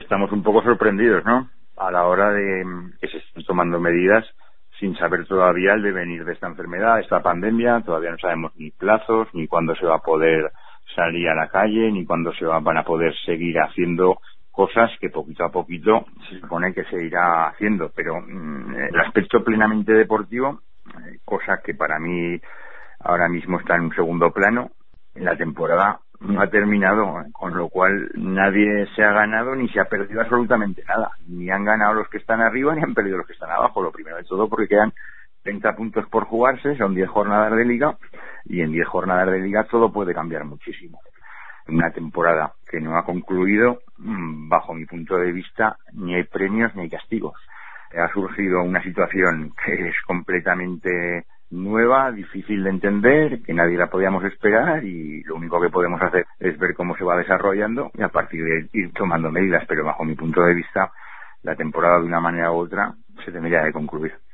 estamos un poco sorprendidos, ¿no? A la hora de que se estén tomando medidas sin saber todavía el devenir de esta enfermedad, esta pandemia. Todavía no sabemos ni plazos, ni cuándo se va a poder salir a la calle, ni cuándo van a poder seguir haciendo cosas que poquito a poquito se supone que se irá haciendo. Pero el aspecto plenamente deportivo, cosa que para mí ahora mismo está en un segundo plano, la temporada no ha terminado, con lo cual nadie se ha ganado ni se ha perdido absolutamente nada. Ni han ganado los que están arriba ni han perdido los que están abajo. Lo primero de todo porque quedan 30 puntos por jugarse, son 10 jornadas de liga, y en 10 jornadas de liga todo puede cambiar muchísimo. Una temporada que no ha concluido, bajo mi punto de vista, ni hay premios ni hay castigos. Ha surgido una situación que es completamente nueva, difícil de entender, que nadie la podíamos esperar, y lo único que podemos hacer es ver cómo se va desarrollando y a partir de ir tomando medidas. Pero bajo mi punto de vista, la temporada de una manera u otra se tendría que concluir.